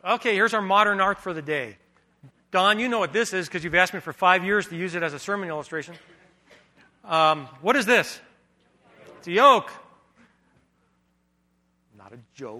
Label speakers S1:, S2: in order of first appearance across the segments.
S1: Okay, here's our modern art for the day. Don, you know what this is because you've asked me for 5 years to use it as a sermon illustration. What is this? It's a yoke. Not a joke.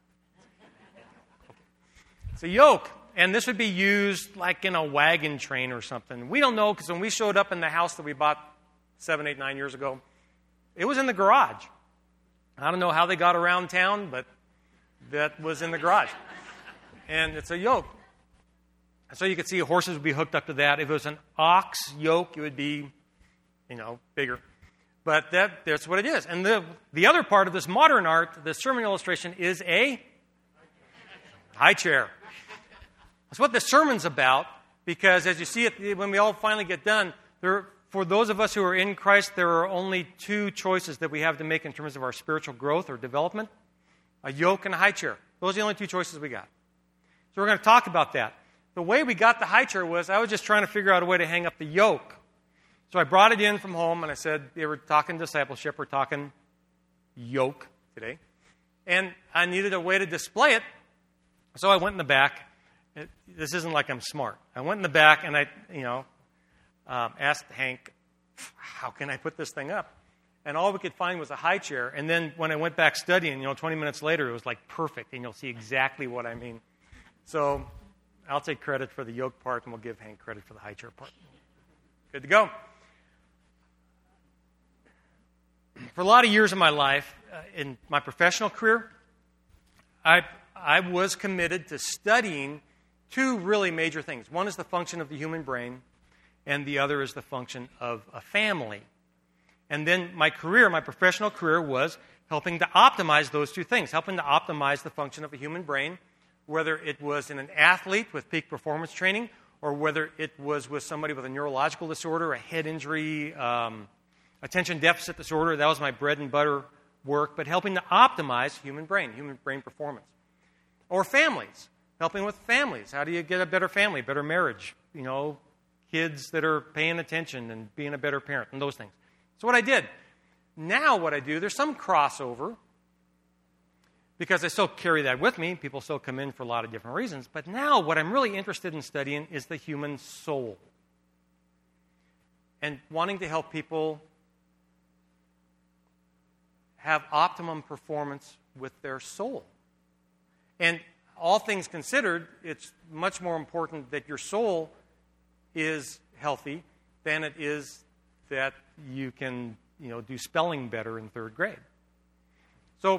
S1: It's a yoke. And this would be used like in a wagon train or something. We don't know because when we showed up in the house that we bought 7, 8, 9 years ago, it was in the garage. I don't know how they got around town, but that was in the garage. And it's a yoke. So you could see horses would be hooked up to that. If it was an ox yoke, it would be, bigger. But that's what it is. And the other part of this modern art, the sermon illustration, is a high chair. That's what the sermon's about, because as you see it, when we all finally get done, for those of us who are in Christ, there are only 2 choices that we have to make in terms of our spiritual growth or development: a yoke and a high chair. Those are the only 2 choices we got. So we're going to talk about that. The way we got the high chair was I was just trying to figure out a way to hang up the yoke. So I brought it in from home, and I said, they were talking discipleship, we're talking yoke today. And I needed a way to display it. So I went in the back. This isn't like I'm smart. I went in the back, and I, asked Hank, how can I put this thing up? And all we could find was a high chair. And then when I went back studying, 20 minutes later, it was like perfect, and you'll see exactly what I mean. So I'll take credit for the yoke part, and we'll give Hank credit for the high chair part. Good to go. For a lot of years of my life, in my professional career, I was committed to studying 2 really major things. One is the function of the human brain, and the other is the function of a family. And then my professional career, was helping to optimize those 2 things, helping to optimize the function of a human brain, whether it was in an athlete with peak performance training, or whether it was with somebody with a neurological disorder, a head injury, attention deficit disorder. That was my bread and butter work, but helping to optimize human brain performance. Or families, helping with families. How do you get a better family, better marriage? Kids that are paying attention and being a better parent, and those things. So what I did. Now what I do, there's some crossover, because I still carry that with me. People still come in for a lot of different reasons. But now what I'm really interested in studying is the human soul. And wanting to help people have optimum performance with their soul. And all things considered, it's much more important that your soul is healthy than it is that you can, do spelling better in 3rd grade. So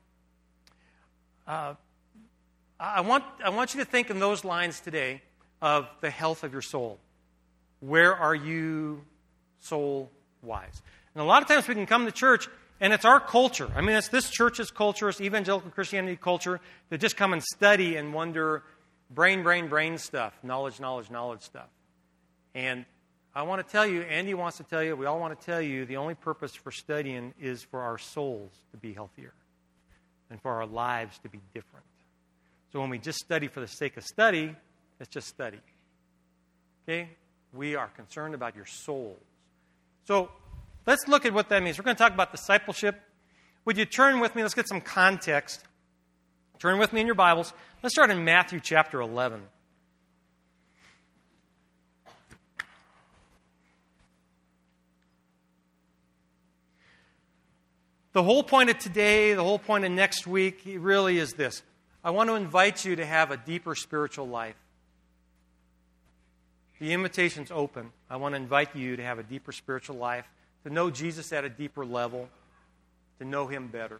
S1: I want you to think in those lines today of the health of your soul. Where are you soul-wise? And a lot of times we can come to church, and it's our culture. I mean, it's this church's culture, it's evangelical Christianity culture, that just come and study and wonder brain stuff, knowledge stuff. And I want to tell you, Andy wants to tell you, we all want to tell you, the only purpose for studying is for our souls to be healthier and for our lives to be different. So when we just study for the sake of study, it's just study. Okay? We are concerned about your souls. So let's look at what that means. We're going to talk about discipleship. Would you turn with me? Let's get some context. Turn with me in your Bibles. Let's start in Matthew chapter 11. The whole point of today, the whole point of next week, really is this. I want to invite you to have a deeper spiritual life. The invitation's open. I want to invite you to have a deeper spiritual life, to know Jesus at a deeper level, to know Him better.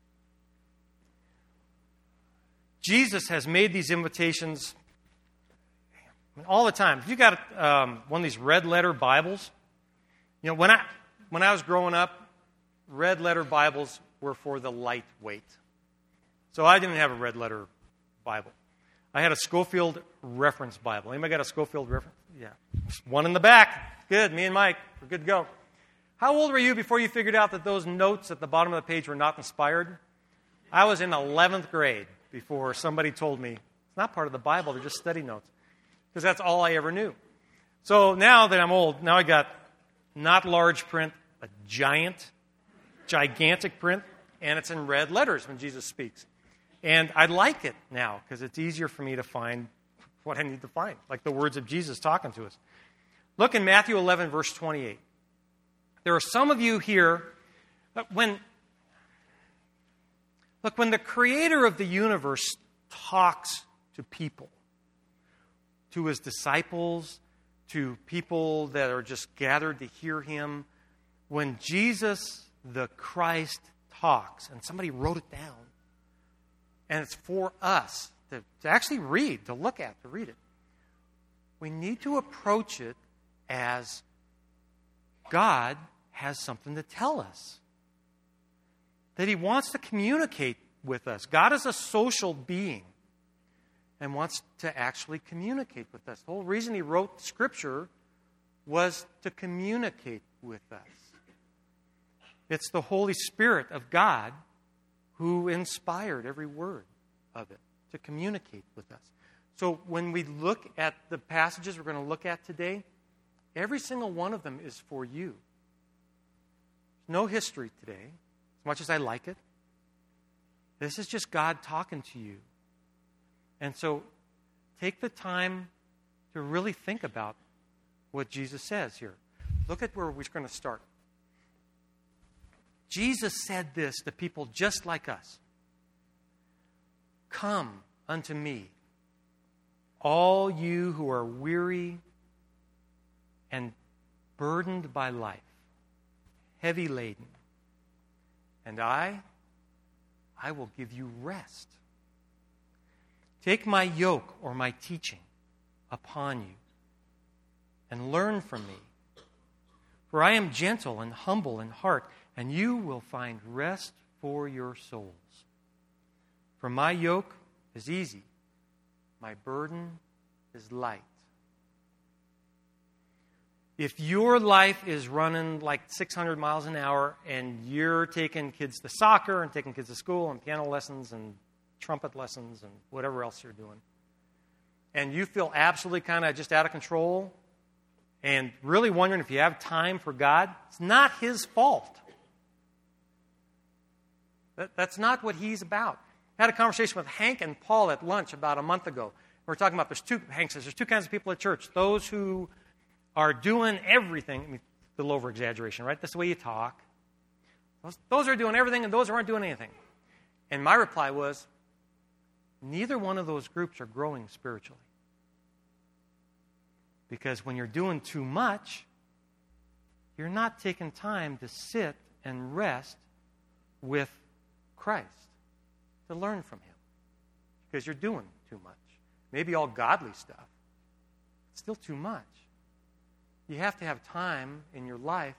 S1: Jesus has made these invitations all the time. If you got one of these red letter Bibles, when I was growing up, red letter Bibles were for the lightweight. So I didn't have a red letter Bible. I had a Schofield Reference Bible. Anybody got a Schofield Reference? Yeah. One in the back. Good. Me and Mike. We're good to go. How old were you before you figured out that those notes at the bottom of the page were not inspired? I was in 11th grade before somebody told me, it's not part of the Bible, they're just study notes. Because that's all I ever knew. So now that I'm old, now I got not large print, a gigantic print, and it's in red letters when Jesus speaks. And I like it now because it's easier for me to find what I need to find, like the words of Jesus talking to us. Look in Matthew 11, verse 28. There are some of you here, when the creator of the universe talks to people, to his disciples, to people that are just gathered to hear him, when Jesus, the Christ, talks, and somebody wrote it down, and it's for us to actually read, to look at, to read it, we need to approach it as God has something to tell us, that he wants to communicate with us. God is a social being and wants to actually communicate with us. The whole reason he wrote Scripture was to communicate with us. It's the Holy Spirit of God who inspired every word of it to communicate with us. So when we look at the passages we're going to look at today, every single one of them is for you. No history today, as much as I like it. This is just God talking to you. And so take the time to really think about what Jesus says here. Look at where we're going to start. Jesus said this to people just like us. Come unto me, all you who are weary and burdened by life, heavy laden, and I will give you rest. Take my yoke or my teaching upon you and learn from me. For I am gentle and humble in heart, and you will find rest for your souls. For my yoke is easy, my burden is light. If your life is running like 600 miles an hour and you're taking kids to soccer and taking kids to school and piano lessons and trumpet lessons and whatever else you're doing, and you feel absolutely kind of just out of control and really wondering if you have time for God, it's not his fault. That's not what he's about. I had a conversation with Hank and Paul at lunch about a month ago. We were talking about Hank says there's two kinds of people at church. Those who are doing everything. I mean, a little over-exaggeration, right? That's the way you talk. Those are doing everything and those aren't doing anything. And my reply was, neither one of those groups are growing spiritually. Because when you're doing too much, you're not taking time to sit and rest with Christ, to learn from him. Because you're doing too much. Maybe all godly stuff. It's still too much. You have to have time in your life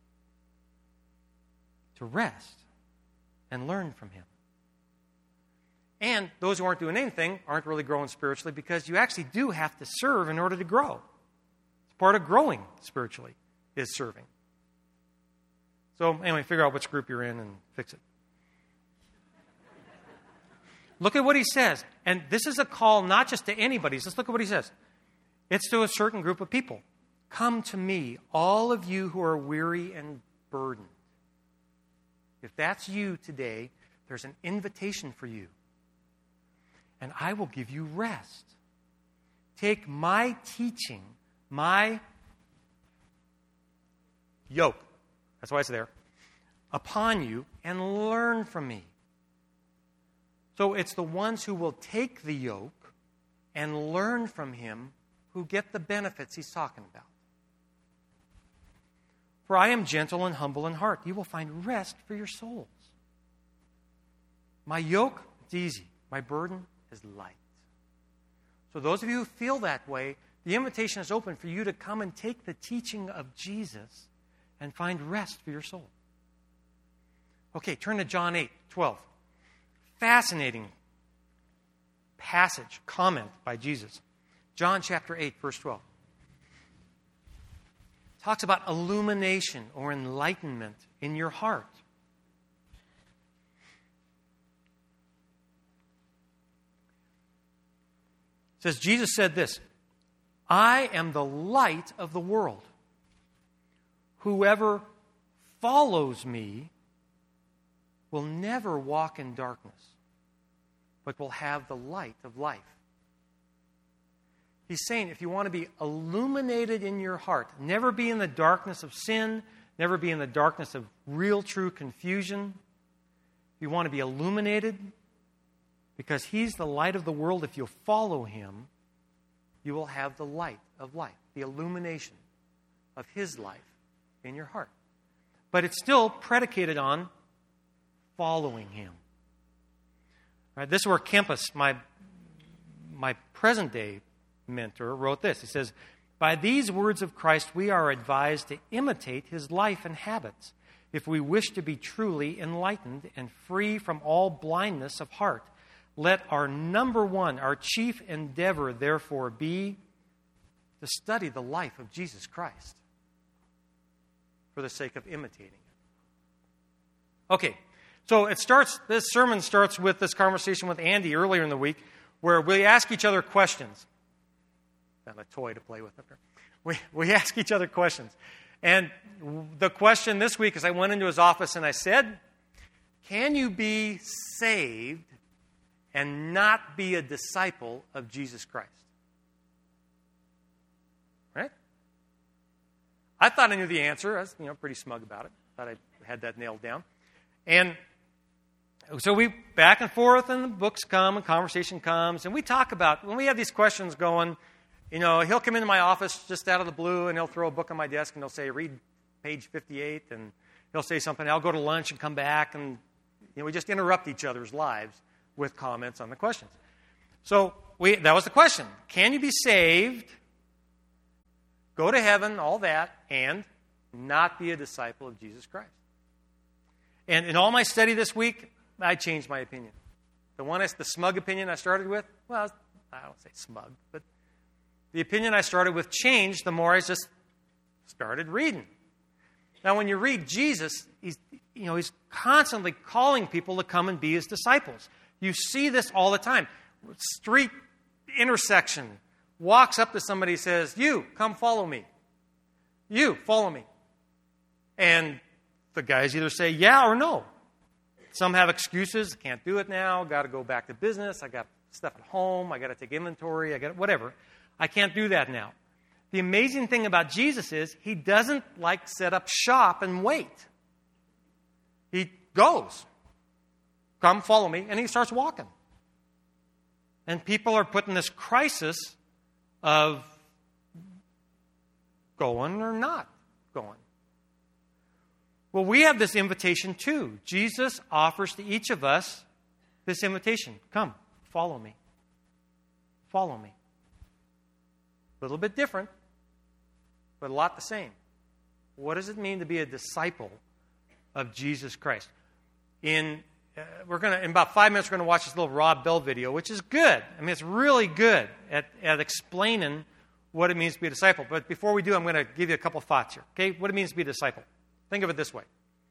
S1: to rest and learn from him. And those who aren't doing anything aren't really growing spiritually because you actually do have to serve in order to grow. It's part of growing spiritually is serving. So anyway, figure out which group you're in and fix it. Look at what he says. And this is a call not just to anybody. Just look at what he says. It's to a certain group of people. Come to me, all of you who are weary and burdened. If that's you today, there's an invitation for you. And I will give you rest. Take my teaching, my yoke, that's why it's there, upon you and learn from me. So it's the ones who will take the yoke and learn from him who get the benefits he's talking about. For I am gentle and humble in heart. You will find rest for your souls. My yoke is easy. My burden is light. So those of you who feel that way, the invitation is open for you to come and take the teaching of Jesus and find rest for your soul. Okay, turn to John 8:12. Fascinating passage, comment by Jesus. John chapter 8, verse 12. Talks about illumination or enlightenment in your heart. It says, Jesus said this, I am the light of the world. Whoever follows me will never walk in darkness, but will have the light of life. He's saying if you want to be illuminated in your heart, never be in the darkness of sin, never be in the darkness of real, true confusion. If you want to be illuminated, because He's the light of the world, if you'll follow Him, you will have the light of life, the illumination of His life in your heart. But it's still predicated on following Him. All right, this is where Kempis, my present-day mentor, wrote this. He says, "By these words of Christ, we are advised to imitate His life and habits if we wish to be truly enlightened and free from all blindness of heart. Let our number one, our chief endeavor, therefore, be to study the life of Jesus Christ for the sake of imitating it." Okay, so this sermon starts with this conversation with Andy earlier in the week where we ask each other questions. Got a toy to play with up there. We ask each other questions. And the question this week is I went into his office and I said, can you be saved and not be a disciple of Jesus Christ? Right? I thought I knew the answer. I was pretty smug about it. Thought I had that nailed down. And so we back and forth, and the books come, and conversation comes, and we talk about, when we have these questions going, he'll come into my office just out of the blue, and he'll throw a book on my desk, and he'll say, read page 58, and he'll say something. I'll go to lunch and come back, and we just interrupt each other's lives with comments on the questions. So that was the question. Can you be saved, go to heaven, all that, and not be a disciple of Jesus Christ? And in all my study this week, I changed my opinion. The smug opinion I started with, well, I don't say smug, but the opinion I started with changed the more I just started reading. Now, when you read Jesus, he's constantly calling people to come and be His disciples. You see this all the time. Street intersection, walks up to somebody, says, "You, come follow me. You, follow me." And the guys either say yeah or no. Some have excuses. Can't do it now. Got to go back to business. I got stuff at home. I got to take inventory. I got whatever. I can't do that now. The amazing thing about Jesus is He doesn't set up shop and wait. He goes. Come follow me. And He starts walking. And people are put in this crisis of going or not going. Well, we have this invitation too. Jesus offers to each of us this invitation. Come, follow me. Follow me. A little bit different, but a lot the same. What does it mean to be a disciple of Jesus Christ? In about 5 minutes, we're going to watch this little Rob Bell video, which is good. I mean, it's really good at explaining what it means to be a disciple. But before we do, I'm going to give you a couple thoughts here. Okay, what it means to be a disciple. Think of it this way.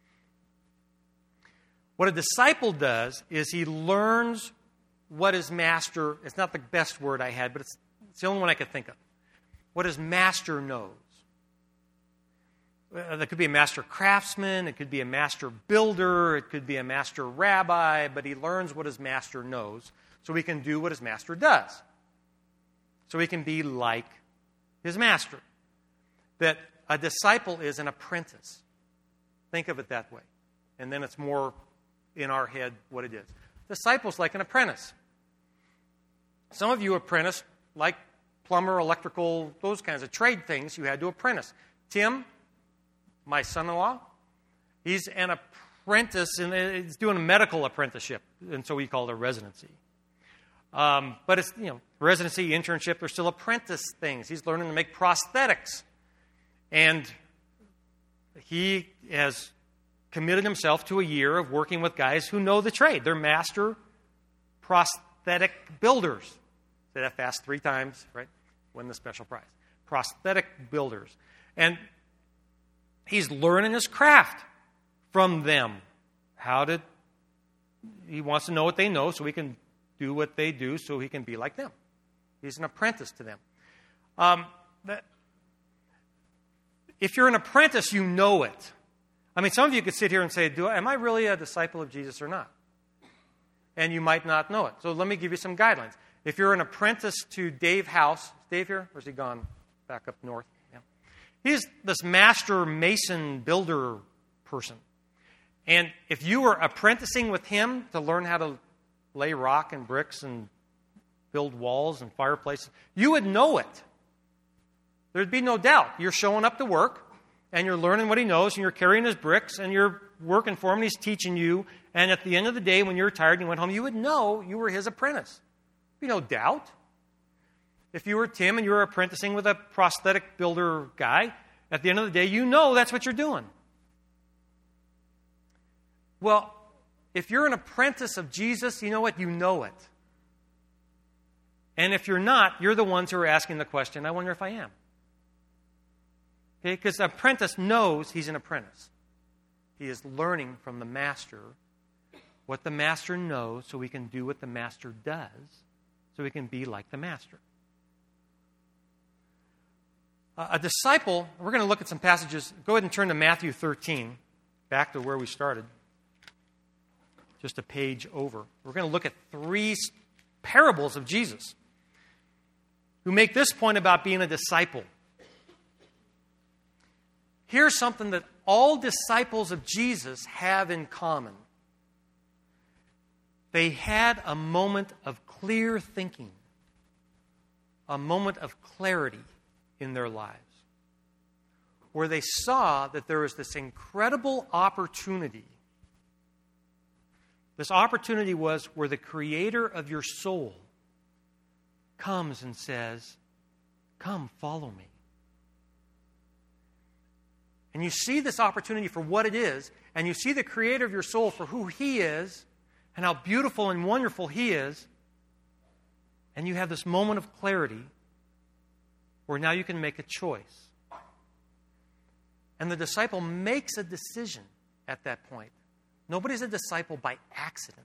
S1: What a disciple does is he learns what his master, it's not the best word I had, but it's the only one I could think of. What his master knows. That could be a master craftsman, it could be a master builder, it could be a master rabbi, but he learns what his master knows so he can do what his master does. So he can be like his master. That a disciple is an apprentice. Think of it that way. And then it's more in our head what it is. Disciple's like an apprentice. Some of you apprentice like plumber, electrical, those kinds of trade things you had to apprentice. Tim, my son-in-law, he's an apprentice, and he's doing a medical apprenticeship, and so we call it a residency. But it's, residency, internship, they're still apprentice things. He's learning to make prosthetics. And he has committed himself to a year of working with guys who know the trade. They're master prosthetic builders. Say that fast 3 times, right? Win the special prize. Prosthetic builders. And he's learning his craft from them. He wants to know what they know so he can do what they do so he can be like them. He's an apprentice to them. If you're an apprentice, you know it. I mean, some of you could sit here and say, am I really a disciple of Jesus or not? and you might not know it. So let me give you some guidelines. If you're an apprentice to Dave House, is Dave here? Or has he gone back up north? Yeah. He's this master mason builder person. And if you were apprenticing with him to learn how to lay rock and bricks and build walls and fireplaces, you would know it. There'd be no doubt. You're showing up to work, and you're learning what he knows, and you're carrying his bricks, and you're working for him, and he's teaching you. And at the end of the day, when you were tired and you went home, you would know you were his apprentice. There'd be no doubt. If you were Tim and you were apprenticing with a prosthetic builder guy, at the end of the day, you know that's what you're doing. Well, if you're an apprentice of Jesus, you know what? You know it. And if you're not, you're the ones who are asking the question, I wonder if I am. Okay? Because the apprentice knows he's an apprentice. He is learning from the master what the master knows so he can do what the master does, so he can be like the master. A disciple, we're going to look at some passages. Go ahead and turn to Matthew 13, back to where we started. Just a page over. We're going to look at 3 parables of Jesus who make this point about being a disciple. Here's something that all disciples of Jesus have in common. They had a moment of clear thinking, a moment of clarity in their lives, where they saw that there was this incredible opportunity. This opportunity was where the creator of your soul comes and says, come, follow me. And you see this opportunity for what it is, and you see the creator of your soul for who he is, and how beautiful and wonderful he is, and you have this moment of clarity where now you can make a choice. And the disciple makes a decision at that point. Nobody's a disciple by accident.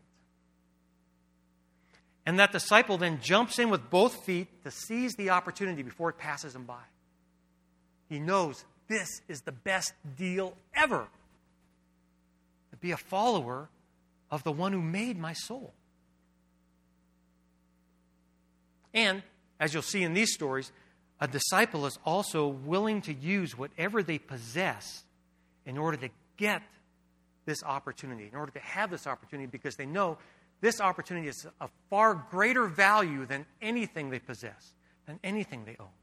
S1: And that disciple then jumps in with both feet to seize the opportunity before it passes him by. He knows this is the best deal ever. To be a follower of the one who made my soul. And, as you'll see in these stories, a disciple is also willing to use whatever they possess in order to get this opportunity, in order to have this opportunity, because they know this opportunity is of far greater value than anything they possess, than anything they own.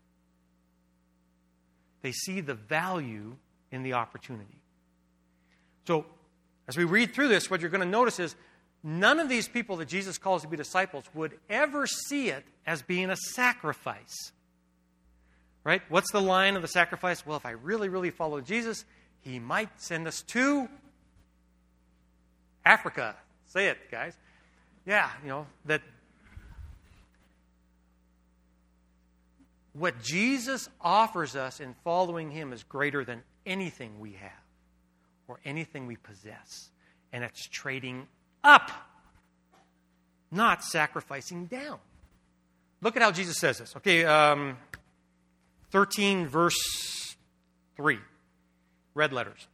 S1: They see the value in the opportunity. So, as we read through this, what you're going to notice is none of these people that Jesus calls to be disciples would ever see it as being a sacrifice. Right? What's the line of the sacrifice? Well, if I really, really follow Jesus, he might send us to Africa. Say it, guys. Yeah, that what Jesus offers us in following him is greater than anything we have or anything we possess. And it's trading up, not sacrificing down. Look at how Jesus says this. Okay, 13 verse 3, red letters.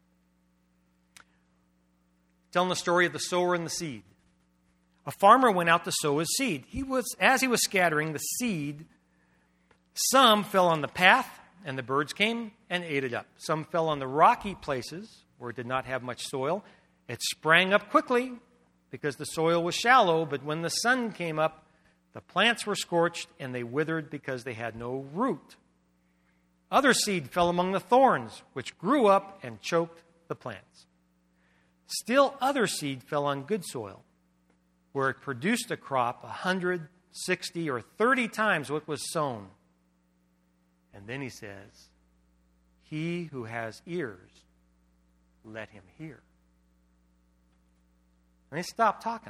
S1: Telling the story of the sower and the seed. A farmer went out to sow his seed. As he was scattering the seed, some fell on the path, and the birds came and ate it up. Some fell on the rocky places where it did not have much soil. It sprang up quickly because the soil was shallow, but when the sun came up, the plants were scorched and they withered because they had no root. Other seed fell among the thorns, which grew up and choked the plants. Still other seed fell on good soil, where it produced a crop 100, 60, or 30 times what was sown. And then he says, he who has ears, let him hear. And they stopped talking.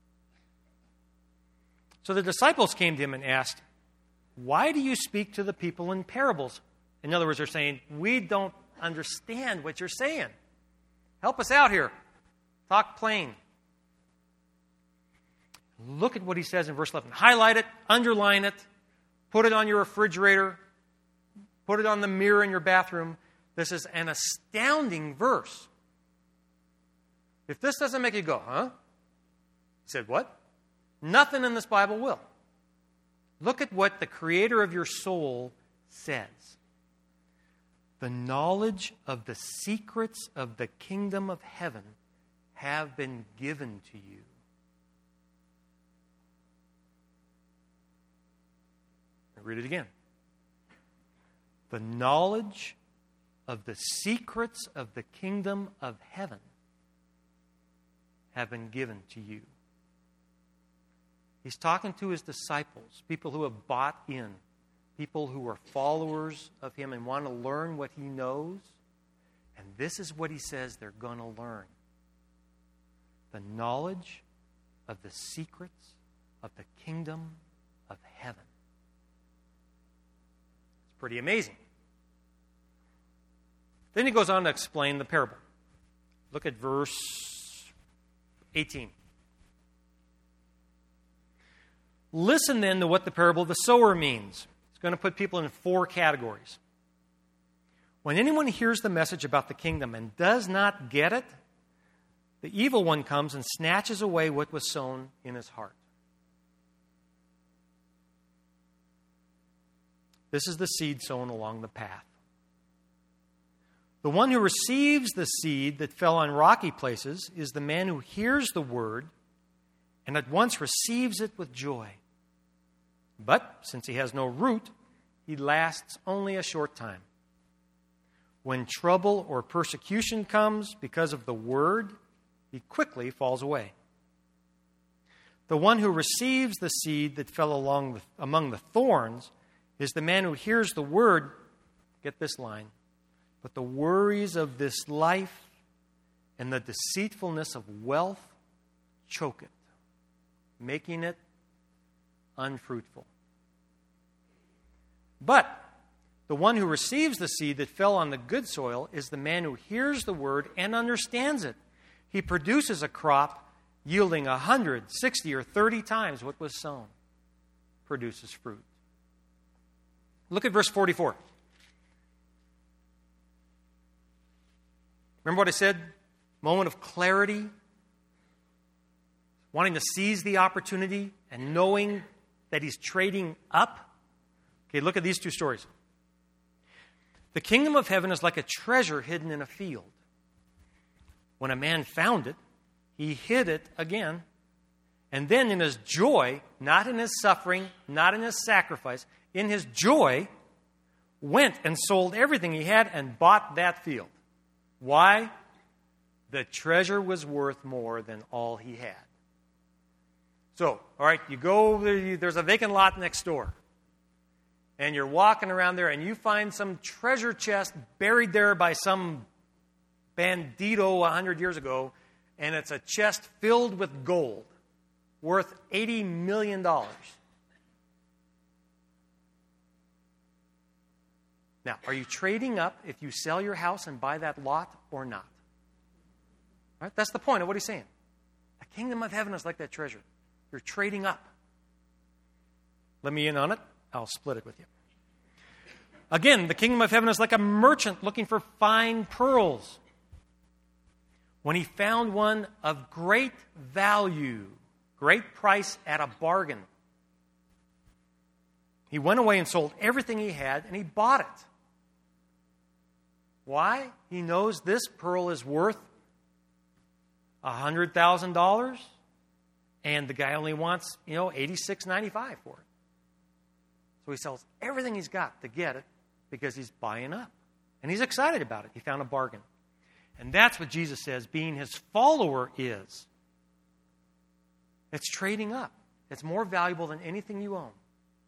S1: So the disciples came to him and asked, why do you speak to the people in parables? In other words, they're saying, we don't understand what you're saying. Help us out here. Talk plain. Look at what he says in verse 11. Highlight it, underline it, put it on your refrigerator, put it on the mirror in your bathroom. This is an astounding verse. If this doesn't make you go, huh? He said, what? Nothing in this Bible will. Look at what the creator of your soul says. The knowledge of the secrets of the kingdom of heaven have been given to you. I'll read it again. The knowledge of the secrets of the kingdom of heaven have been given to you. He's talking to his disciples, people who have bought in, people who are followers of him and want to learn what he knows. And this is what he says they're going to learn. The knowledge of the secrets of the kingdom of heaven. It's pretty amazing. Then he goes on to explain the parable. Look at verse 18. Listen then to what the parable of the sower means. It's going to put people in 4 categories. When anyone hears the message about the kingdom and does not get it, the evil one comes and snatches away what was sown in his heart. This is the seed sown along the path. The one who receives the seed that fell on rocky places is the man who hears the word and at once receives it with joy. But since he has no root, he lasts only a short time. When trouble or persecution comes because of the word, he quickly falls away. The one who receives the seed that fell among the thorns is the man who hears the word, get this line, but the worries of this life and the deceitfulness of wealth choke it, making it unfruitful. But the one who receives the seed that fell on the good soil is the man who hears the word and understands it. He produces a crop yielding 100, 60, or 30 times what was sown. Produces fruit. Look at verse 44. Remember what I said? Moment of clarity. Wanting to seize the opportunity and knowing that he's trading up. Okay, look at these 2 stories. The kingdom of heaven is like a treasure hidden in a field. When a man found it, he hid it again. And then in his joy, not in his suffering, not in his sacrifice, in his joy, went and sold everything he had and bought that field. Why? The treasure was worth more than all he had. So, all right, you go, there's a vacant lot next door. And you're walking around there and you find some treasure chest buried there by some bandito 100 years ago. And it's a chest filled with gold worth $80 million. Now, are you trading up if you sell your house and buy that lot or not? All right, that's the point of what he's saying. The kingdom of heaven is like that treasure. You're trading up. Let me in on it. I'll split it with you. Again, the kingdom of heaven is like a merchant looking for fine pearls. When he found one of great value, great price at a bargain, he went away and sold everything he had and he bought it. Why? He knows this pearl is worth $100,000 and the guy only wants, $86.95 for it. So he sells everything he's got to get it because he's buying up. And he's excited about it. He found a bargain. And that's what Jesus says being his follower is. It's trading up. It's more valuable than anything you own.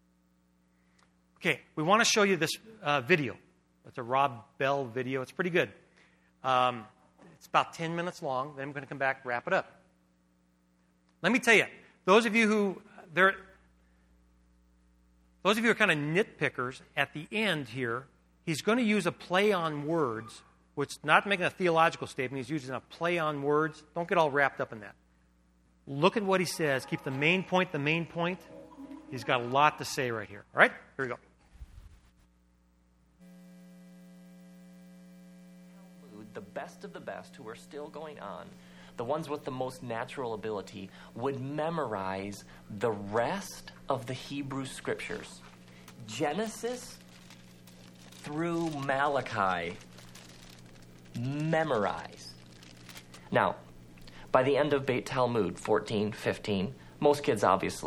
S1: Okay, we want to show you this video. It's a Rob Bell video. It's pretty good. It's about 10 minutes long. Then I'm going to come back and wrap it up. Let me tell you, those of you who are kind of nitpickers, at the end here, he's going to use a play on words, which is not making a theological statement. He's using a play on words. Don't get all wrapped up in that. Look at what he says. Keep the main point the main point. He's got a lot to say right here. All right? Here we go.
S2: The best of the best who are still going on. the ones with the most natural ability, would memorize the rest of the Hebrew Scriptures. Genesis through Malachi, memorized. Now, by the end of Beit Talmud, 14, 15, most kids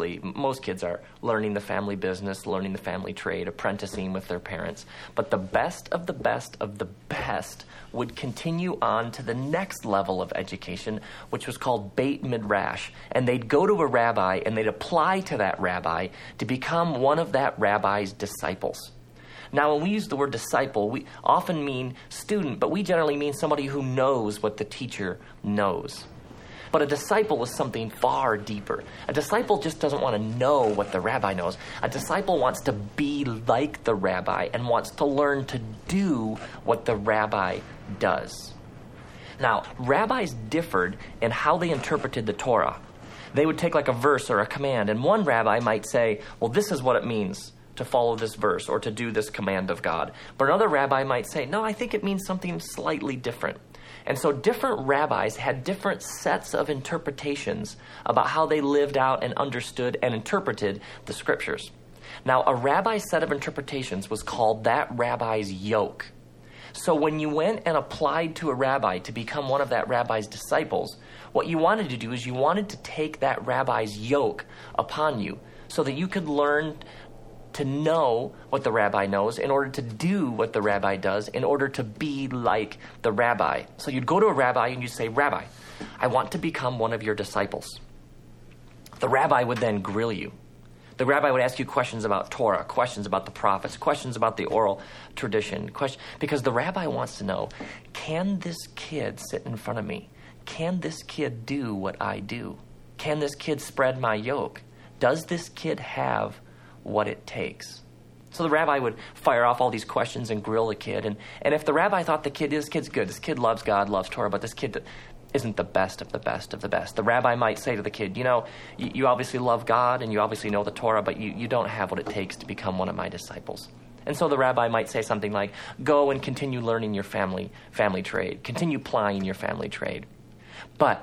S2: are learning the family business, learning the family trade, apprenticing with their parents. But the best of the best of the best would continue on to the next level of education, which was called Beit Midrash. And they'd go to a rabbi and they'd apply to that rabbi to become one of that rabbi's disciples. Now, when we use the word disciple, we often mean student, but we generally mean somebody who knows what the teacher knows. But a disciple is something far deeper. A disciple just doesn't want to know what the rabbi knows. A disciple wants to be like the rabbi and wants to learn to do what the rabbi does. Now, rabbis differed in how they interpreted the Torah. They would take like a verse or a command, and one rabbi might say, well, this is what it means to follow this verse or to do this command of God. But another rabbi might say, no, I think it means something slightly different. And so different rabbis had different sets of interpretations about how they lived out and understood and interpreted the Scriptures. Now, a rabbi's set of interpretations was called that rabbi's yoke. So when you went and applied to a rabbi to become one of that rabbi's disciples, what you wanted to do is you wanted to take that rabbi's yoke upon you so that you could learn to know what the rabbi knows in order to do what the rabbi does, in order to be like the rabbi. So you'd go to a rabbi and you'd say, Rabbi, I want to become one of your disciples. The rabbi would then grill you. The rabbi would ask you questions about Torah, questions about the prophets, questions about the oral tradition, because the rabbi wants to know, can this kid sit in front of me? Can this kid do what I do? Can this kid spread my yoke? Does this kid have what it takes? So the rabbi would fire off all these questions and grill the kid. And if the rabbi thought this kid's good, this kid loves God, loves Torah, but this kid isn't the best of the best of the best, the rabbi might say to the kid, you obviously love God and you obviously know the Torah, but you don't have what it takes to become one of my disciples. And so the rabbi might say something like, go and continue learning your family trade, continue plying your family trade. But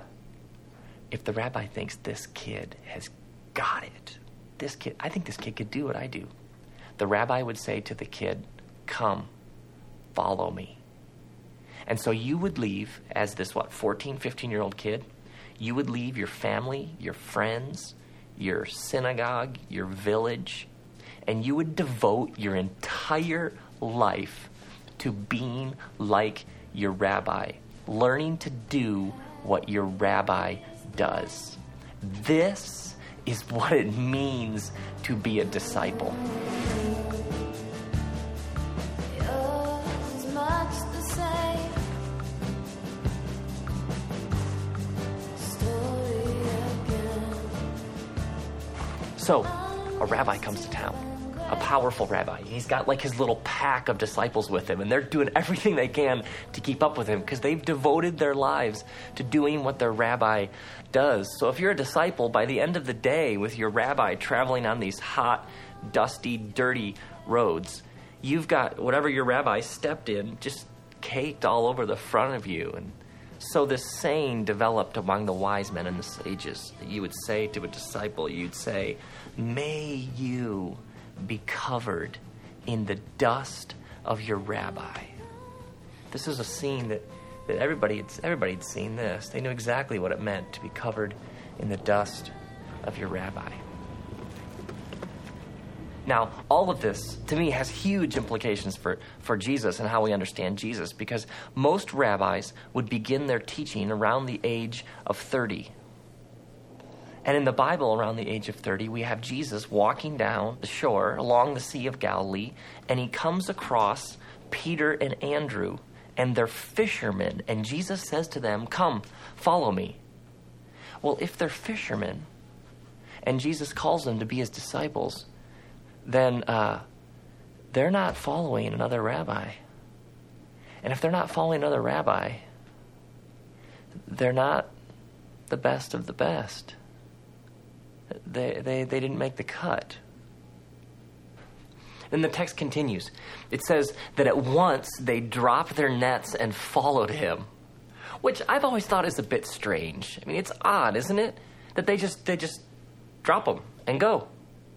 S2: if the rabbi thinks this kid has got it, I think this kid could do what I do, the rabbi would say to the kid, come, follow me. And so you would leave as this, 14, 15-year-old kid, you would leave your family, your friends, your synagogue, your village, and you would devote your entire life to being like your rabbi, learning to do what your rabbi does. This is what it means to be a disciple. So, a rabbi comes to town, a powerful rabbi. He's got like his little pack of disciples with him, and they're doing everything they can to keep up with him because they've devoted their lives to doing what their rabbi does. So if you're a disciple, by the end of the day with your rabbi traveling on these hot, dusty, dirty roads, you've got whatever your rabbi stepped in just caked all over the front of you. And so this saying developed among the wise men and the sages that you would say to a disciple, you'd say, may you be covered in the dust of your rabbi. This is a scene that everybody had seen this. They knew exactly what it meant to be covered in the dust of your rabbi. Now, all of this, to me, has huge implications for Jesus and how we understand Jesus, because most rabbis would begin their teaching around the age of 30. And in the Bible, around the age of 30, we have Jesus walking down the shore along the Sea of Galilee, and he comes across Peter and Andrew, and they're fishermen. And Jesus says to them, come, follow me. Well, if they're fishermen, and Jesus calls them to be his disciples, then they're not following another rabbi. And if they're not following another rabbi, they're not the best of the best. They didn't make the cut. Then the text continues. It says that at once they dropped their nets and followed him. which I've always thought is a bit strange. I mean, it's odd, isn't it? That they just drop them and go.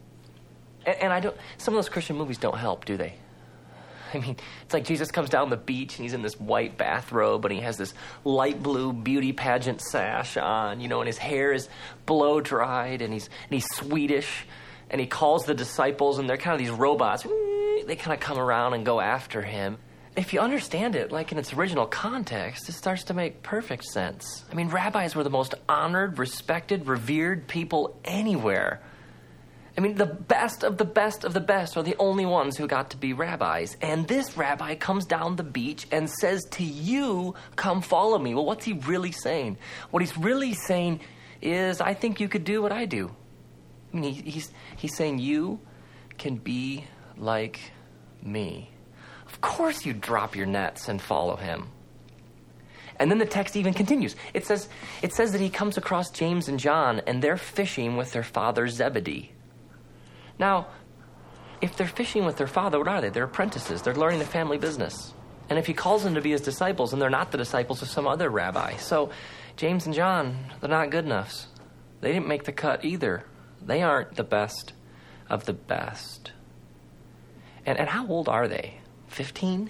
S2: And some of those Christian movies don't help, do they? I mean, it's like Jesus comes down the beach and he's in this white bathrobe and he has this light blue beauty pageant sash on, and his hair is blow dried and he's Swedish, and he calls the disciples and they're kind of these robots. They kind of come around and go after him. If you understand it, like in its original context, it starts to make perfect sense. I mean, rabbis were the most honored, respected, revered people anywhere. I mean, the best of the best of the best are the only ones who got to be rabbis. And this rabbi comes down the beach and says to you, come follow me. Well, what's he really saying? What he's really saying is, I think you could do what I do. I mean, he's saying you can be like me. Of course you drop your nets and follow him. And then the text even continues. It says that he comes across James and John, and they're fishing with their father Zebedee. Now, if they're fishing with their father, what are they? They're apprentices. They're learning the family business. And if he calls them to be his disciples, and they're not the disciples of some other rabbi. So James and John, they're not good enoughs. They didn't make the cut either. They aren't the best of the best. And how old are they? 15?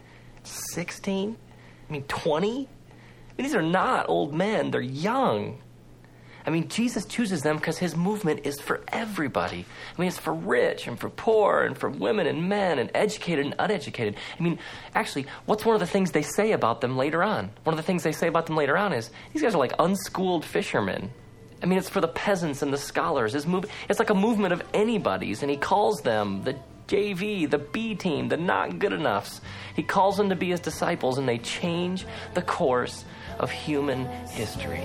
S2: 16? I mean, 20? I mean, these are not old men. They're young. I mean, Jesus chooses them because his movement is for everybody. I mean, it's for rich and for poor and for women and men and educated and uneducated. I mean, actually, what's one of the things they say about them later on? One of the things they say about them later on is, these guys are like unschooled fishermen. I mean, it's for the peasants and the scholars. It's like a movement of anybody's, and he calls them the JV, the B team, the not good enoughs. He calls them to be his disciples, and they change the course of human history.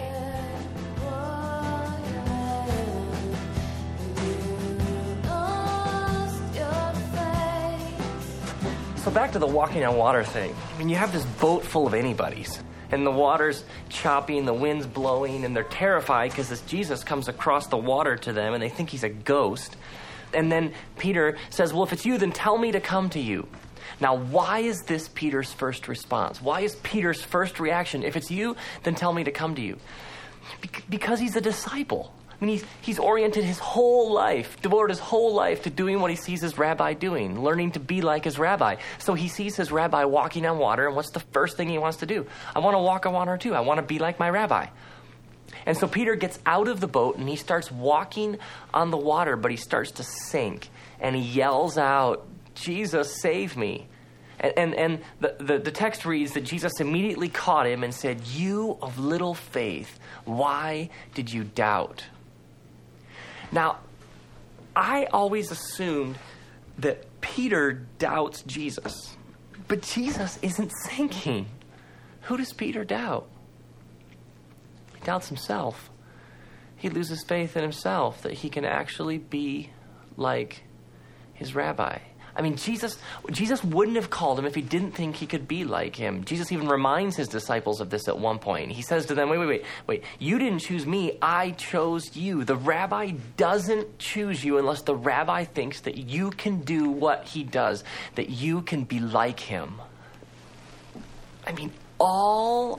S2: So back to the walking on water thing. I mean, you have this boat full of anybody's, and the water's choppy and the wind's blowing, and they're terrified because this Jesus comes across the water to them, and they think he's a ghost. And then Peter says, well, if it's you, then tell me to come to you. Now, why is this Peter's first response? Why is Peter's first reaction, if it's you, then tell me to come to you? Because he's a disciple. I mean, he's oriented his whole life, devoted his whole life to doing what he sees his rabbi doing, learning to be like his rabbi. So he sees his rabbi walking on water, and what's the first thing he wants to do? I want to walk on water too. I want to be like my rabbi. And so Peter gets out of the boat, and he starts walking on the water, but he starts to sink. And he yells out, Jesus, save me. And the text reads that Jesus immediately caught him and said, you of little faith, why did you doubt? Now, I always assumed that Peter doubts Jesus, but Jesus isn't sinking. Who does Peter doubt? He doubts himself. He loses faith in himself that he can actually be like his rabbi. I mean, Jesus wouldn't have called him if he didn't think he could be like him. Jesus even reminds his disciples of this at one point. He says to them, wait, you didn't choose me, I chose you. The rabbi doesn't choose you unless the rabbi thinks that you can do what he does, that you can be like him. I mean, all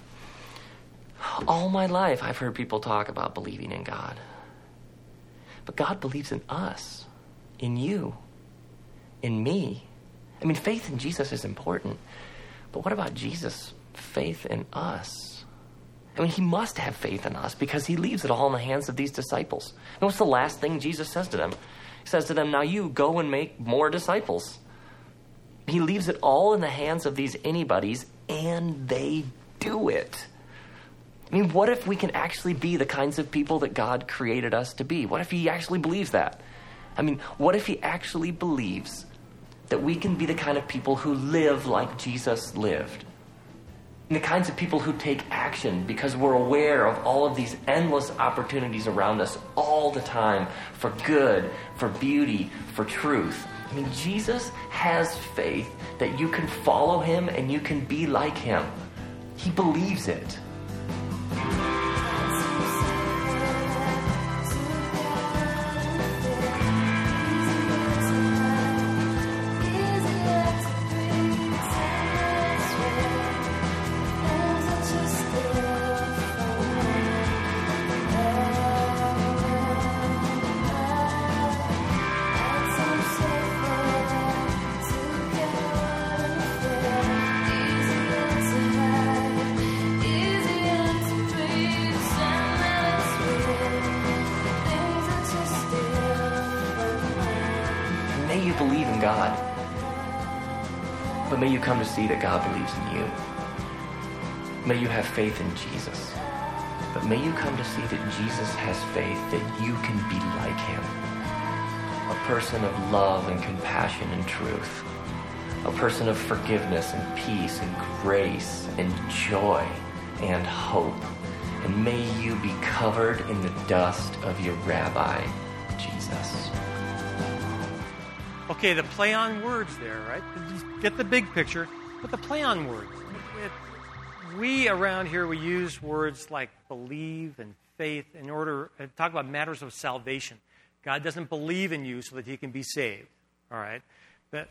S2: my life I've heard people talk about believing in God. But God believes in us, in you, in me. I mean, faith in Jesus is important, but what about Jesus' faith in us? I mean, he must have faith in us because he leaves it all in the hands of these disciples. And what's the last thing Jesus says to them? He says to them, now you go and make more disciples. He leaves it all in the hands of these anybody's, and they do it. I mean, what if we can actually be the kinds of people that God created us to be? What if he actually believes that? I mean, what if he actually believes that we can be the kind of people who live like Jesus lived? And the kinds of people who take action because we're aware of all of these endless opportunities around us all the time for good, for beauty, for truth. I mean, Jesus has faith that you can follow him and you can be like him. He believes it.
S3: Just
S2: May you believe in God. But may you come to see that God believes in you. May you have faith in Jesus. But may you come to see that Jesus has faith that you can be like him. A person of love and compassion and truth. A person of forgiveness and peace and grace and joy and hope. And may you be covered in the dust of your Rabbi, Jesus.
S1: Okay, the play on words there, right? You get the big picture, but the play on words. We around here, we use words like believe and faith in order to talk about matters of salvation. God doesn't believe in you so that he can be saved, all right? But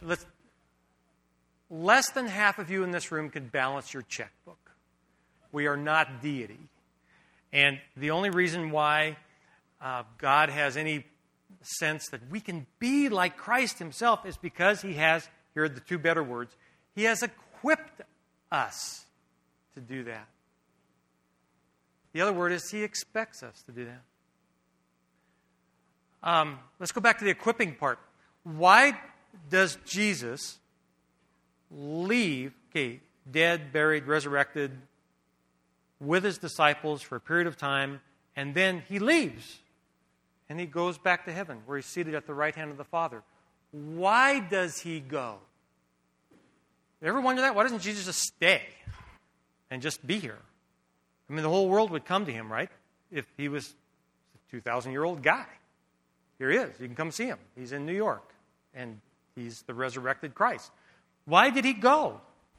S1: less than half of you in this room can balance your checkbook. We are not deity. And the only reason why God has any sense that we can be like Christ himself is because he has, here are the two better words, he has equipped us to do that. The other word is he expects us to do that. Let's go back to the equipping part. Why does Jesus leave, dead, buried, resurrected, with his disciples for a period of time, and then he leaves? And he goes back to heaven, where he's seated at the right hand of the Father. Why does he go? You ever wonder that? Why doesn't Jesus just stay and just be here? I mean, the whole world would come to him, right? If he was a 2,000-year-old guy. Here he is. You can come see him. He's in New York, and he's the resurrected Christ. Why did he go?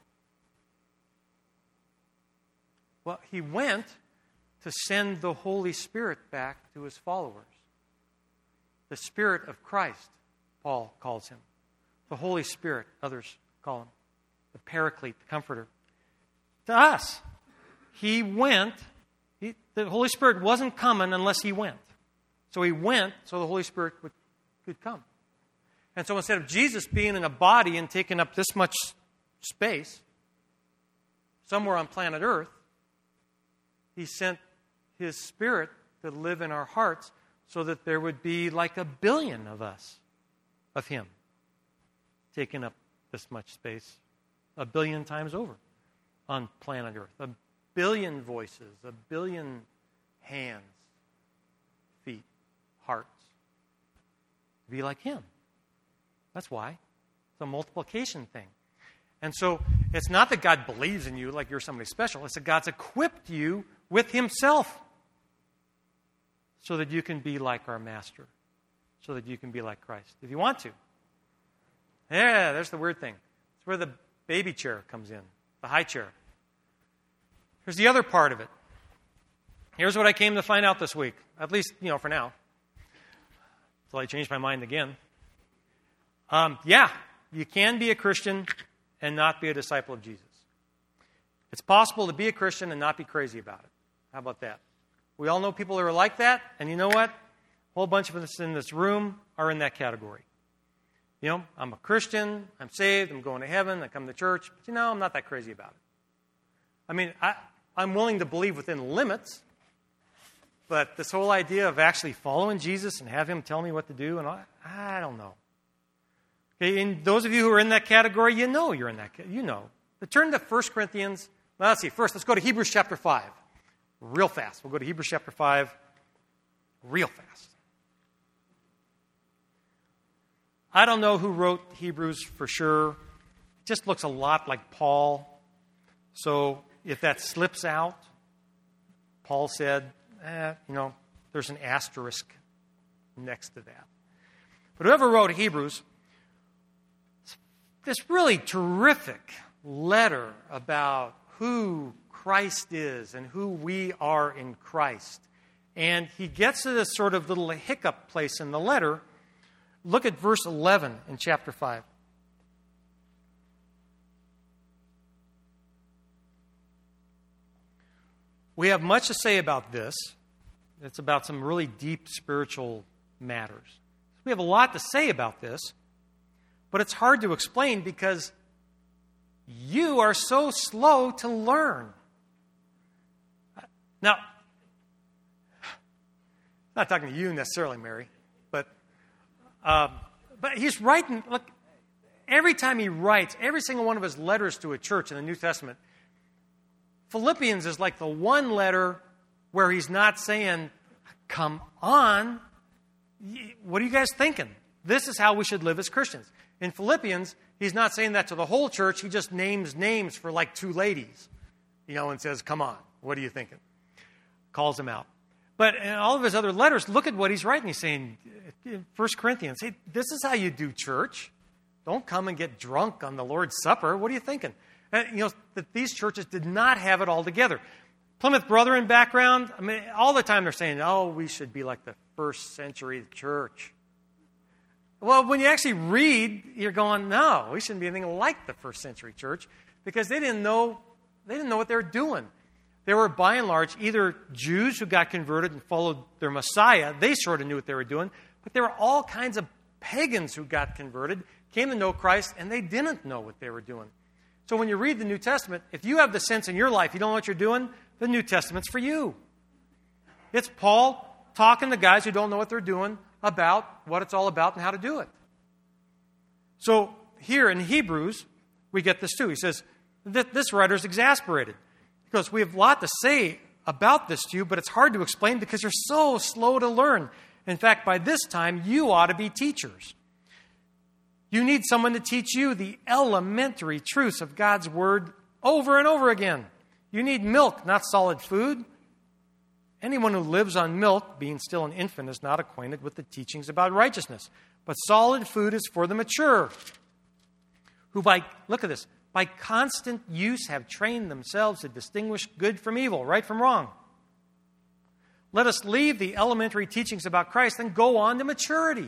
S1: Well, he went to send the Holy Spirit back to his followers. The Spirit of Christ, Paul calls him. The Holy Spirit, others call him. The Paraclete, the Comforter. To us, he went. The Holy Spirit wasn't coming unless he went. So he went so the Holy Spirit could come. And so instead of Jesus being in a body and taking up this much space, somewhere on planet Earth, he sent his Spirit to live in our hearts so that there would be like 1 billion of us, of him, taking up this much space 1 billion times over on planet Earth. 1 billion voices, 1 billion hands, feet, hearts. Be like him. That's why. It's a multiplication thing. And so it's not that God believes in you like you're somebody special. It's that God's equipped you with himself so that you can be like our Master, so that you can be like Christ, if you want to. Yeah, there's the weird thing. It's where the baby chair comes in, the high chair. Here's the other part of it. Here's what I came to find out this week, at least, for now, until I change my mind again. You can be a Christian and not be a disciple of Jesus. It's possible to be a Christian and not be crazy about it. How about that? We all know people who are like that, and you know what? A whole bunch of us in this room are in that category. I'm a Christian, I'm saved, I'm going to heaven, I come to church, but I'm not that crazy about it. I mean, I'm willing to believe within limits, but this whole idea of actually following Jesus and have him tell me what to do, and I don't know. Okay, and those of you who are in that category, you know you're in that category. But turn to 1 Corinthians. Well, let's see. First, let's go to Hebrews chapter 5. Real fast. We'll go to Hebrews chapter 5 real fast. I don't know who wrote Hebrews for sure. It just looks a lot like Paul. So if that slips out, Paul said, there's an asterisk next to that. But whoever wrote Hebrews, this really terrific letter about who Christ is and who we are in Christ. And he gets to this sort of little hiccup place in the letter. Look at verse 11 in chapter 5. We have much to say about this. It's about some really deep spiritual matters. We have a lot to say about this, but it's hard to explain because you are so slow to learn. Now, I'm not talking to you necessarily, Mary, but But he's writing, look, every time he writes, every single one of his letters to a church in the New Testament, Philippians is like the one letter where he's not saying, come on, what are you guys thinking? This is how we should live as Christians. In Philippians, he's not saying that to the whole church. He just names names for like two ladies, and says, come on, what are you thinking? Calls them out. But in all of his other letters, look at what he's writing. He's saying, 1 Corinthians, hey, this is how you do church. Don't come and get drunk on the Lord's Supper. What are you thinking? That these churches did not have it all together. Plymouth Brethren background, all the time they're saying, we should be like the first century church. Well, when you actually read, you're going, no, we shouldn't be anything like the first century church, because they didn't know what they were doing. They were, by and large, either Jews who got converted and followed their Messiah. They sort of knew what they were doing. But there were all kinds of pagans who got converted, came to know Christ, and they didn't know what they were doing. So when you read the New Testament, if you have the sense in your life you don't know what you're doing, the New Testament's for you. It's Paul talking to guys who don't know what they're doing about what it's all about and how to do it. So here in Hebrews, we get this too. He says, this writer's exasperated. Because we have a lot to say about this to you, but it's hard to explain because you're so slow to learn. In fact, by this time, you ought to be teachers. You need someone to teach you the elementary truths of God's Word over and over again. You need milk, not solid food. Anyone who lives on milk, being still an infant, is not acquainted with the teachings about righteousness. But solid food is for the mature, who look at this, by constant use have trained themselves to distinguish good from evil, right from wrong. Let us leave the elementary teachings about Christ and go on to maturity.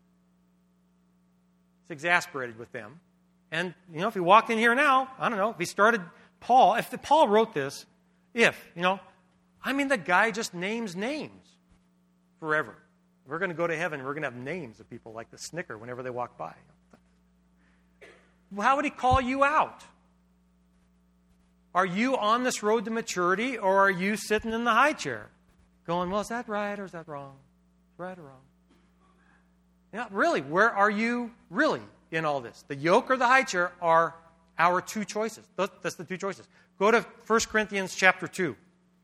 S1: It's exasperated with them. And, if he walked in here now, I don't know, if he started Paul, if Paul wrote this, the guy just names names forever. We're going to go to heaven, we're going to have names of people like the Snicker whenever they walk by. How would he call you out? Are you on this road to maturity, or are you sitting in the high chair going, well, is that right or is that wrong? Right or wrong? Really, where are you really in all this? The yoke or the high chair are our two choices. That's the two choices. Go to 1 Corinthians chapter 2.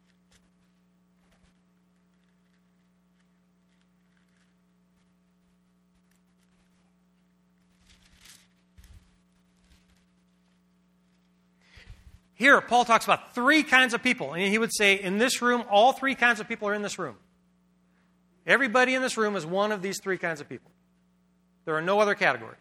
S1: Here, Paul talks about three kinds of people. And he would say, in this room, all three kinds of people are in this room. Everybody in this room is one of these three kinds of people. There are no other categories.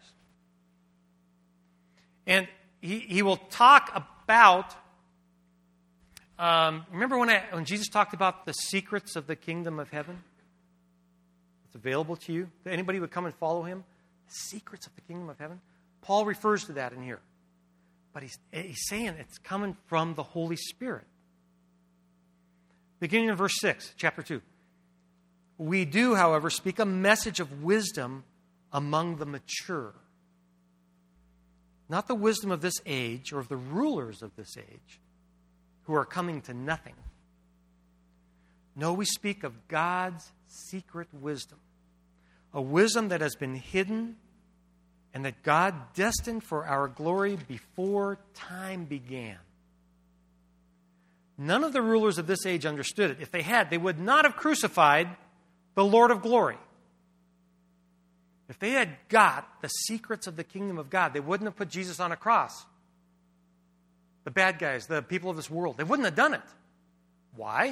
S1: And he will talk about, remember when Jesus talked about the secrets of the kingdom of heaven? It's available to you. That anybody would come and follow him? The secrets of the kingdom of heaven? Paul refers to that in here. But he's saying it's coming from the Holy Spirit. Beginning in verse 6, chapter 2. We do, however, speak a message of wisdom among the mature. Not the wisdom of this age or of the rulers of this age who are coming to nothing. No, we speak of God's secret wisdom. A wisdom that has been hidden and that God destined for our glory before time began. None of the rulers of this age understood it. If they had, they would not have crucified the Lord of glory. If they had got the secrets of the kingdom of God, they wouldn't have put Jesus on a cross. The bad guys, the people of this world, they wouldn't have done it. Why?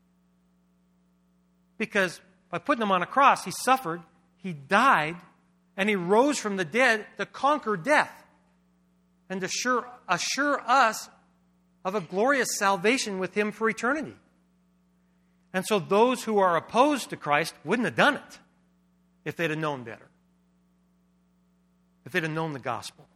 S1: Because by putting him on a cross, he suffered, he died, and he rose from the dead to conquer death and to assure us of a glorious salvation with him for eternity. And so those who are opposed to Christ wouldn't have done it if they'd have known better, if they'd have known the gospel.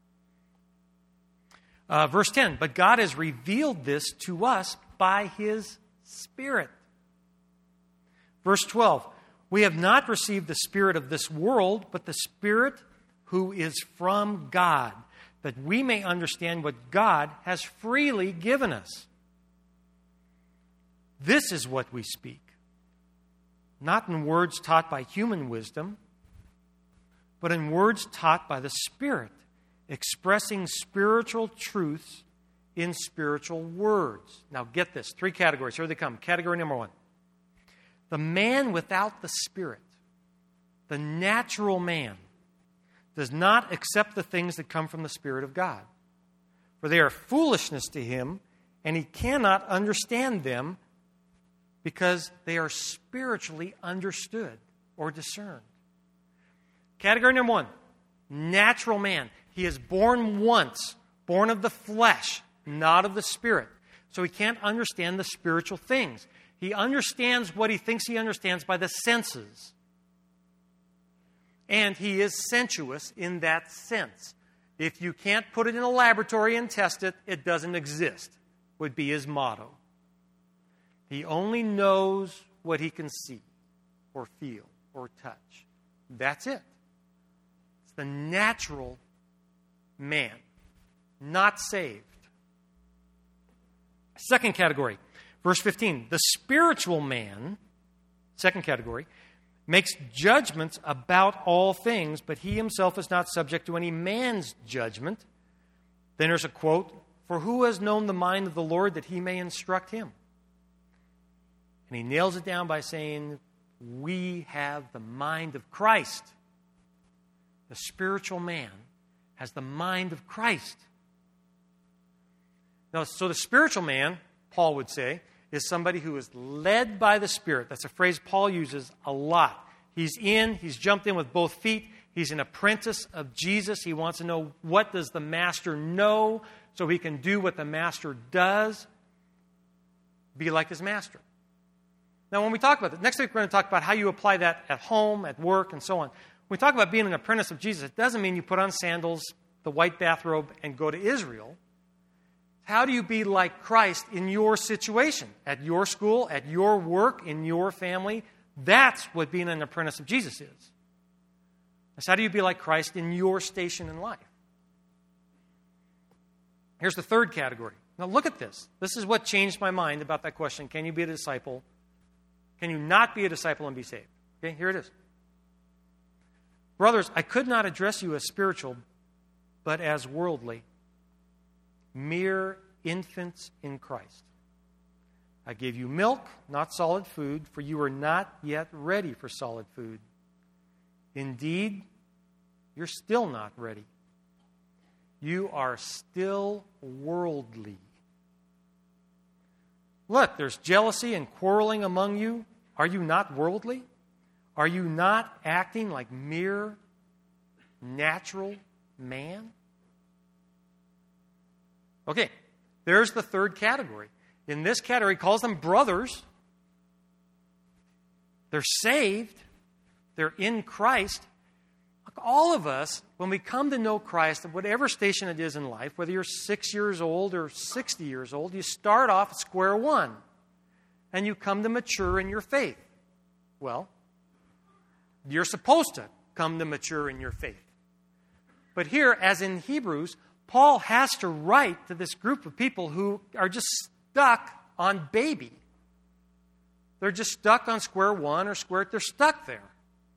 S1: Verse 10, but God has revealed this to us by his Spirit. Verse 12, we have not received the spirit of this world, but the Spirit who is from God, that we may understand what God has freely given us. This is what we speak, not in words taught by human wisdom, but in words taught by the Spirit, expressing spiritual truths in spiritual words. Now get this, 3 categories. Here they come. Category number 1. The man without the Spirit, the natural man, does not accept the things that come from the Spirit of God. For they are foolishness to him, and he cannot understand them because they are spiritually understood or discerned. Category number 1, natural man. He is born once, born of the flesh, not of the Spirit. So he can't understand the spiritual things. He understands what he thinks he understands by the senses. And he is sensuous in that sense. If you can't put it in a laboratory and test it, it doesn't exist, would be his motto. He only knows what he can see or feel or touch. That's it. It's the natural man, not saved. Second category, verse 15. The spiritual man, second category, makes judgments about all things, but he himself is not subject to any man's judgment. Then there's a quote, "For who has known the mind of the Lord that he may instruct him?" And he nails it down by saying, we have the mind of Christ. The spiritual man has the mind of Christ. Now, so the spiritual man, Paul would say, is somebody who is led by the Spirit. That's a phrase Paul uses a lot. He's jumped in with both feet. He's an apprentice of Jesus. He wants to know, what does the master know so he can do what the master does? Be like his master. Now, when we talk about that, next week we're going to talk about how you apply that at home, at work, and so on. When we talk about being an apprentice of Jesus, it doesn't mean you put on sandals, the white bathrobe, and go to Israel. How do you be like Christ in your situation? At your school, at your work, in your family? That's what being an apprentice of Jesus is. That's how do you be like Christ in your station in life? Here's the third category. Now look at this. This is what changed my mind about that question. Can you be a disciple? Can you not be a disciple and be saved? Okay, here it is. Brothers, I could not address you as spiritual, but as worldly, mere infants in Christ. I gave you milk, not solid food, for you are not yet ready for solid food. Indeed, you're still not ready. You are still worldly. Look, there's jealousy and quarreling among you. Are you not worldly? Are you not acting like mere natural man? Okay, there's the third category. In this category, he calls them brothers. They're saved. They're in Christ. Look, all of us, when we come to know Christ, at whatever station it is in life, whether you're 6 years old or 60 years old, you start off at square one. And you come to mature in your faith. Well, you're supposed to come to mature in your faith. But here, as in Hebrews, Paul has to write to this group of people who are just stuck on baby. They're just stuck on square one or square. They're stuck there.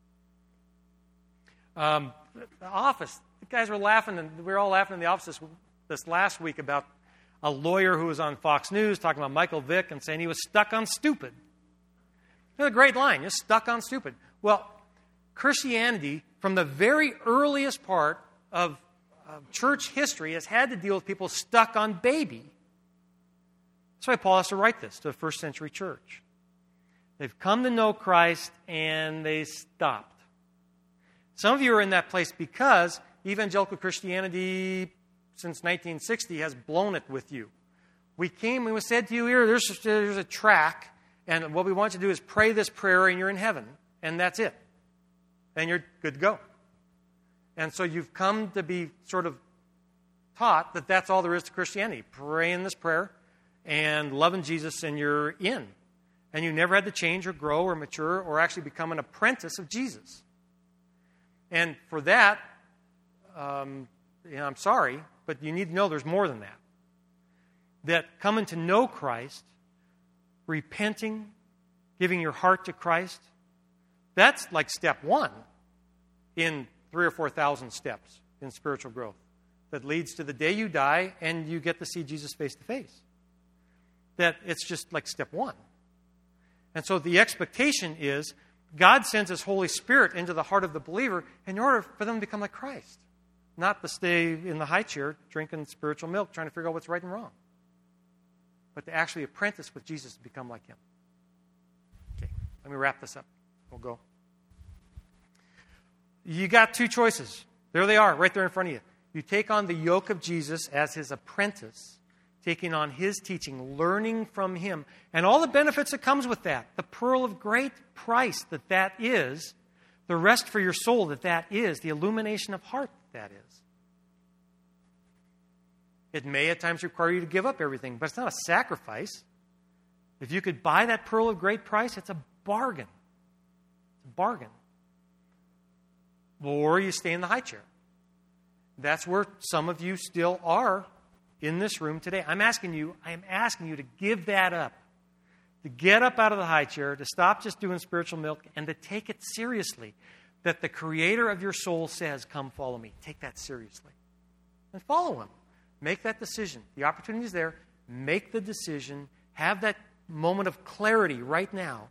S1: The office. The guys were laughing, and we were all laughing in the office this last week about a lawyer who was on Fox News talking about Michael Vick and saying he was stuck on stupid. It's a great line, just stuck on stupid. Well, Christianity, from the very earliest part of church history, has had to deal with people stuck on baby. That's why Paul has to write this to the first century church. They've come to know Christ and they stopped. Some of you are in that place because evangelical Christianity since 1960 has blown it with you. We said to you here, there's a track, and what we want you to do is pray this prayer and you're in heaven. And that's it. And you're good to go. And so you've come to be sort of taught that that's all there is to Christianity. Praying this prayer and loving Jesus and you're in. And you never had to change or grow or mature or actually become an apprentice of Jesus. And for that, I'm sorry, but you need to know there's more than that. That coming to know Christ, repenting, giving your heart to Christ, that's like step one in 3,000 or 4,000 steps in spiritual growth that leads to the day you die and you get to see Jesus face to face. That it's just like step one. And so the expectation is God sends His Holy Spirit into the heart of the believer in order for them to become like Christ. Not to stay in the high chair drinking spiritual milk trying to figure out what's right and wrong. But to actually apprentice with Jesus to become like Him. Okay, let me wrap this up. We'll go. You got two choices. There they are, right there in front of you. You take on the yoke of Jesus as His apprentice, taking on His teaching, learning from Him, and all the benefits that comes with that. The pearl of great price that is, the rest for your soul that is, the illumination of heart that is. It may at times require you to give up everything, but it's not a sacrifice. If you could buy that pearl of great price, it's a bargain. It's a bargain. Or you stay in the high chair. That's where some of you still are in this room today. I am asking you to give that up. To get up out of the high chair, to stop just doing spiritual milk, and to take it seriously. That the Creator of your soul says, come follow me. Take that seriously. And follow Him. Make that decision. The opportunity is there. Make the decision. Have that moment of clarity right now.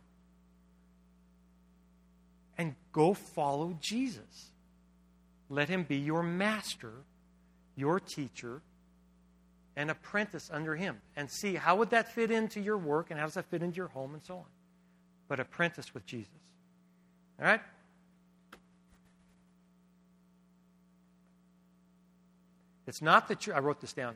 S1: And go follow Jesus. Let Him be your master, your teacher, and apprentice under Him. And see, how would that fit into your work, and how does that fit into your home, and so on. But apprentice with Jesus. All right? It's not the I wrote this down.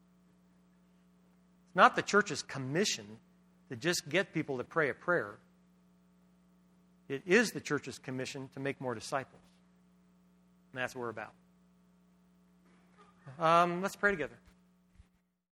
S1: It's not the church's commission to just get people to pray a prayer. It is the church's commission to make more disciples. And that's what we're about. Let's pray together.